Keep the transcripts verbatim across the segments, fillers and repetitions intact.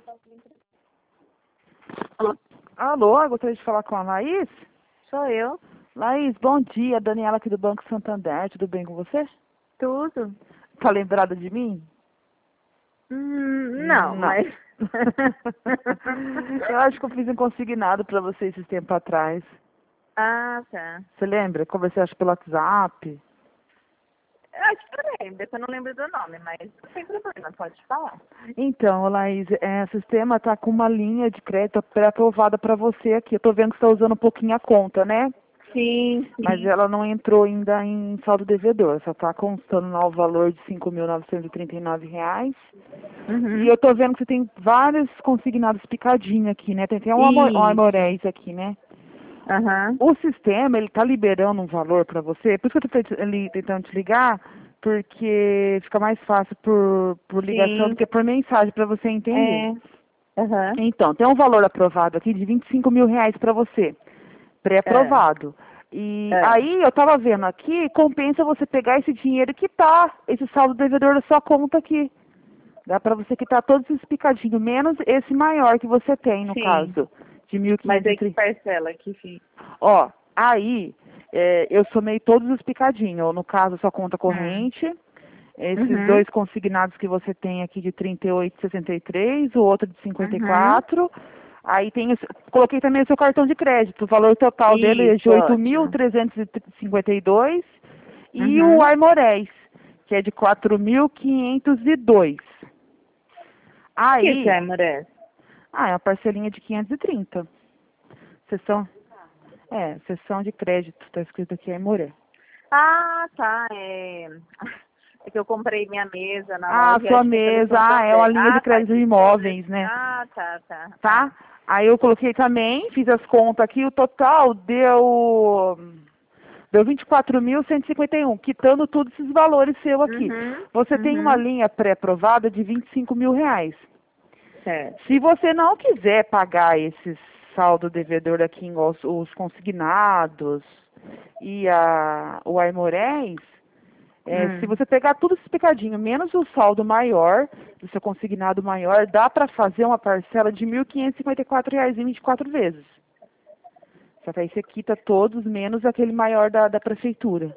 Alô? Alô, gostaria de falar com a Laís? Sou eu. Laís, bom dia. Daniela aqui do Banco Santander. Tudo bem com você? Tudo? Tá lembrada de mim? Hum, não, Não. mas... Eu acho que eu fiz um consignado pra você esses tempos atrás. ah, tá. Você lembra? Conversei acho pelo WhatsApp. Eu acho que eu lembro, eu não lembro do nome, mas não tem problema, pode falar. Então, Laís, é, o sistema tá com uma linha de crédito pré-aprovada pra você aqui. Eu tô vendo que você tá usando um pouquinho a conta, né? Sim, Mas sim. ela não entrou ainda em saldo devedor. Só tá constando lá o valor de cinco mil novecentos e trinta e nove reais. E Uhum. eu tô vendo que você tem vários consignados picadinhos aqui, né? Tem até um amo- um Isso. amorés aqui, né? Aham. O sistema, ele tá liberando um valor pra você. Por isso que eu tô te- ali tentando te ligar, porque fica mais fácil por, por ligação do Sim. que por mensagem pra você entender. É. Aham. Então, tem um valor aprovado aqui de vinte e cinco mil reais pra você. É. Pré-aprovado. E É. aí, eu tava vendo aqui, compensa você pegar esse dinheiro que tá, esse saldo devedor da sua conta aqui. Dá pra você quitar todos esses picadinhos, menos esse maior que você tem, no Sim. caso, de mil Mas quinhentos e aí que trinta. parcela que fica. Ó, aí, é, eu somei todos os picadinhos. Ó, no caso, sua conta Hum. corrente, esses Uhum. dois consignados que você tem aqui de trinta e oito e sessenta e três, o outro de cinquenta e Uhum. quatro. Aí tem, o seu- coloquei também o seu cartão de crédito. O valor total dele é de Isso, oito mil ótimo. trezentos e cinquenta e dois. E o Uhum. Aimorés, que é de quatro mil quinhentos e dois. O que que Aí, é, Mures? ah, é uma parcelinha de quinhentos e trinta. Sessão, é, sessão de crédito, tá escrito aqui Aimoré. Ah, tá. É... é que eu comprei minha mesa na Ah, loja e sua acho que é pelo mesa, ah, é uma Santander. linha de Ah, tá. crédito de Isso que eu li. imóveis, né? Ah, tá, tá. Tá? Ah, Aí eu coloquei também, fiz as contas aqui, o total deu deu vinte e quatro mil cento e cinquenta e um, quitando todos esses valores seu aqui. uhum, Você tem uma uhum. linha pré-aprovada de vinte e cinco mil reais. Certo. Se você não quiser pagar esses saldo devedor aqui, igual os, os consignados e a, o Aimorés, é, se Hum. você pegar tudo esse picadinho, menos o saldo maior, do seu consignado maior, dá para fazer uma parcela de mil quinhentos e cinquenta e quatro reais em vinte e quatro vezes. Só que aí você quita todos, menos aquele maior da, da prefeitura.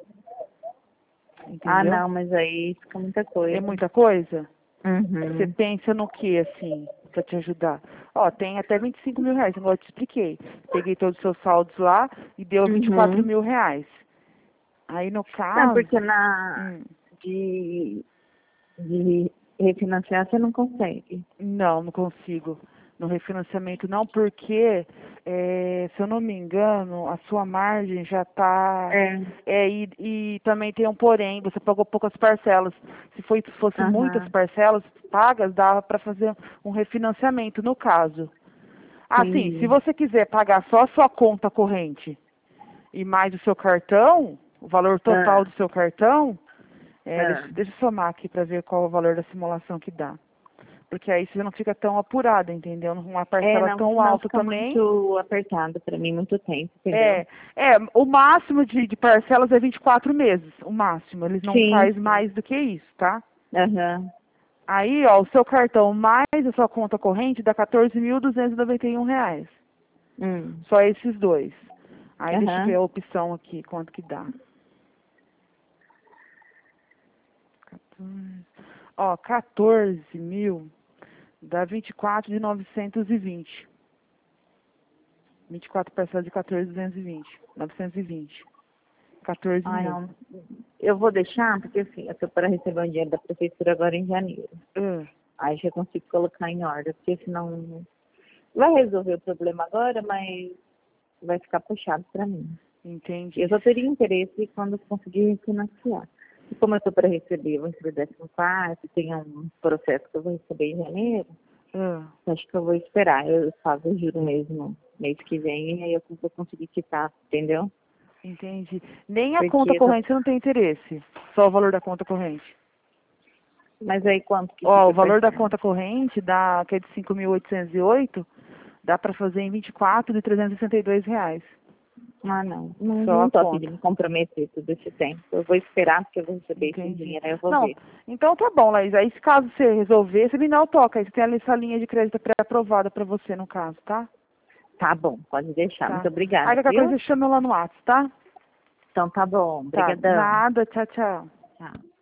Ah, Entendeu? não, mas aí fica muita É coisa. muita coisa? Você Uhum. pensa no que, assim, para te ajudar? Ó, tem até vinte e cinco mil reais, igual eu te expliquei. Peguei todos os seus saldos lá e deu vinte e quatro Uhum. mil reais. Aí, no Não, caso... porque na Hum, de, de refinanciar você não consegue. não, não consigo. No refinanciamento não, porque, é, se eu não me engano, a sua margem já está... É. É, e, e também tem um porém, você pagou poucas parcelas. Se foi, fosse muitas Aham. parcelas pagas, dava para fazer um refinanciamento, no caso. Assim, se Entendi. você quiser pagar só a sua conta corrente e mais o seu cartão, o valor total Ah, do seu cartão, é, deixa, ah. deixa eu somar aqui para ver qual é o valor da simulação que dá. Porque aí você não fica tão apurada, entendeu? Uma É, parcela não, tão senão alta fica também. muito apertado pra mim, muito tempo, entendeu? É, é, o máximo de, de parcelas é vinte e quatro meses, o máximo. Eles não Sim, fazem sim. mais do que isso, tá? Aham. Aí, ó, o seu cartão mais a sua conta corrente dá quatorze mil duzentos e noventa e um reais. Hum. Só esses dois. Aí deixa eu ver Aham. a opção aqui, quanto que dá. quatorze. Ó, quatorze mil dá vinte e quatro de novecentos e vinte. vinte e quatro parcelas de quatorze mil duzentos e vinte. novecentos e vinte. quatorze Ai, mil. não. Eu vou deixar, porque assim, eu tô para receber um dinheiro da prefeitura agora em janeiro. Ah, Aí já consigo colocar em ordem, porque senão vai resolver o problema agora, mas vai ficar puxado para mim. Eu entendi. só teria interesse quando conseguir refinanciar. E como eu estou para receber, eu vou receber décimo quarto, tem um processo que eu vou receber em janeiro, Ah, acho que eu vou esperar. Eu faço o juro mesmo mês que vem e aí eu vou conseguir quitar, entendeu? entendi. Nem a Porque conta eu tô... corrente você não tem interesse. Só o valor da conta corrente. Mas aí quanto que Ó, fica o valor da parcelando? conta corrente dá, que é de cinco mil oitocentos e oito, dá para fazer em vinte e quatro de trezentos e sessenta e dois reais. Ah, não. Não, Só não a tô conta. afim de me comprometer todo esse tempo. Eu vou esperar porque eu vou receber esse Entendi. dinheiro, aí eu vou Não, ver. então tá bom, Laís. Aí, se caso você resolver, você me dá o toque. Aí você tem ali essa linha de crédito pré-aprovada pra você, no caso, tá? Tá bom, pode deixar. Tá. Muito Aí obrigada, qualquer coisa viu? você chama lá no WhatsApp, tá? Então tá bom. Tá. Obrigadão. Nada. Tchau, tchau. Tchau.